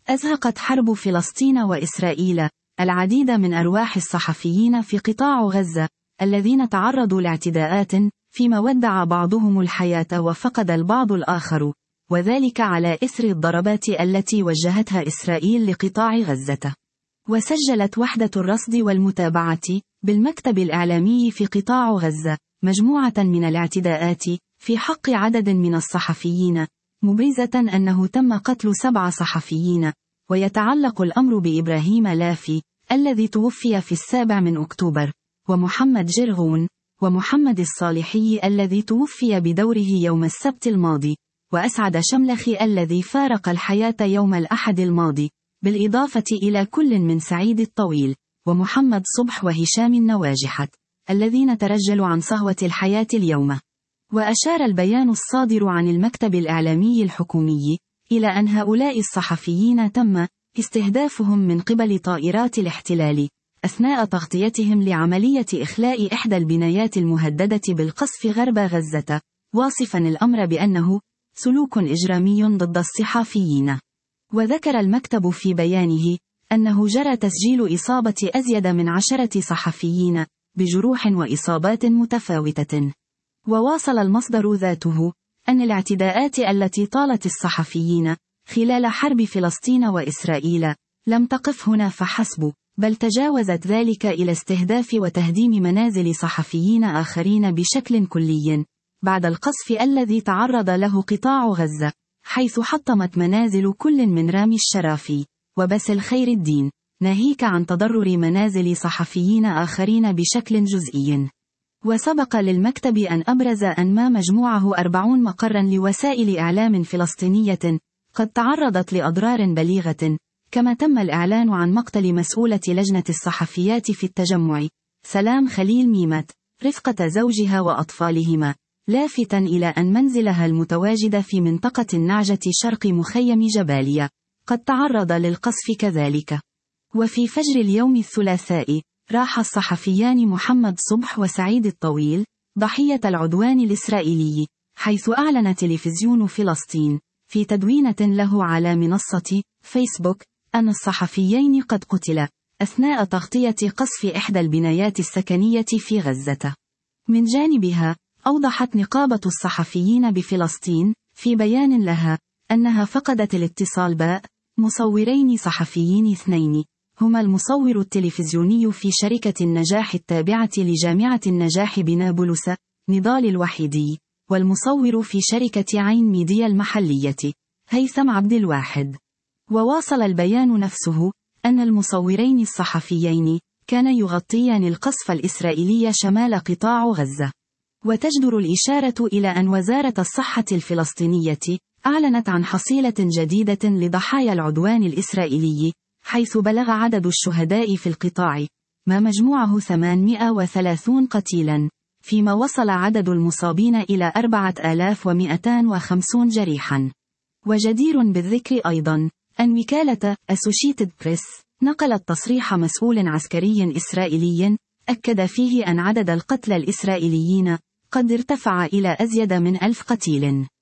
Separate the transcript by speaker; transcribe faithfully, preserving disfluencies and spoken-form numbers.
Speaker 1: أزهقت حرب فلسطين وإسرائيل العديد من أرواح الصحفيين في قطاع غزة، الذين تعرضوا لاعتداءات، فيما ودع بعضهم الحياة وفقد البعض الآخر، وذلك على إثر الضربات التي وجهتها إسرائيل لقطاع غزة. وسجلت وحدة الرصد والمتابعة بالمكتب الإعلامي في قطاع غزة مجموعة من الاعتداءات في حق عدد من الصحفيين، مبرزة أنه تم قتل سبع صحفيين، ويتعلق الأمر بإبراهيم لافي الذي توفي في السابع من أكتوبر، ومحمد جرغون، ومحمد الصالحي الذي توفي بدوره يوم السبت الماضي، وأسعد شملخي الذي فارق الحياة يوم الأحد الماضي، بالإضافة إلى كل من سعيد الطويل، ومحمد صبح وهشام النواجحت، الذين ترجلوا عن صهوة الحياة اليوم. وأشار البيان الصادر عن المكتب الإعلامي الحكومي إلى أن هؤلاء الصحفيين تم استهدافهم من قبل طائرات الاحتلال أثناء تغطيتهم لعملية إخلاء إحدى البنايات المهددة بالقصف غرب غزة، واصفا الأمر بأنه سلوك إجرامي ضد الصحفيين. وذكر المكتب في بيانه أنه جرى تسجيل إصابة أزيد من عشرة صحفيين بجروح وإصابات متفاوتة. وواصل المصدر ذاته أن الاعتداءات التي طالت الصحفيين خلال حرب فلسطين وإسرائيل لم تقف هنا فحسب، بل تجاوزت ذلك إلى استهداف وتهديم منازل صحفيين آخرين بشكل كلي بعد القصف الذي تعرض له قطاع غزة، حيث حطمت منازل كل من رامي الشرافي وباسل خير الدين، ناهيك عن تضرر منازل صحفيين آخرين بشكل جزئي. وسبق للمكتب أن أبرز أن ما مجموعه أربعون مقرا لوسائل إعلام فلسطينية قد تعرضت لأضرار بليغة، كما تم الإعلان عن مقتل مسؤولة لجنة الصحفيات في التجمع سلام خليل ميمت رفقة زوجها وأطفالهما، لافتا إلى أن منزلها المتواجد في منطقة النعجة شرق مخيم جباليا قد تعرض للقصف كذلك. وفي فجر اليوم الثلاثاء راح الصحفيان محمد صبح وسعيد الطويل ضحية العدوان الإسرائيلي، حيث أعلن تلفزيون فلسطين في تدوينة له على منصة فيسبوك أن الصحفيين قد قتلا أثناء تغطية قصف إحدى البنايات السكنية في غزة. من جانبها أوضحت نقابة الصحفيين بفلسطين في بيان لها أنها فقدت الاتصال باء مصورين صحفيين اثنين، هما المصور التلفزيوني في شركة النجاح التابعة لجامعة النجاح بنابلس نضال الوحيدي، والمصور في شركة عين ميديا المحلية هيثم عبد الواحد. وواصل البيان نفسه أن المصورين الصحفيين كان يغطيان القصف الإسرائيلي شمال قطاع غزة. وتجدر الإشارة إلى أن وزارة الصحة الفلسطينية أعلنت عن حصيلة جديدة لضحايا العدوان الإسرائيلي، حيث بلغ عدد الشهداء في القطاع ما مجموعه ثمانمائة وثلاثين قتيلا، فيما وصل عدد المصابين إلى أربعة آلاف ومئتين وخمسين جريحا. وجدير بالذكر أيضا أن وكالة أسوشيتد بريس نقلت تصريح مسؤول عسكري إسرائيلي أكد فيه أن عدد القتلى الإسرائيليين قد ارتفع إلى أزيد من ألف قتيل.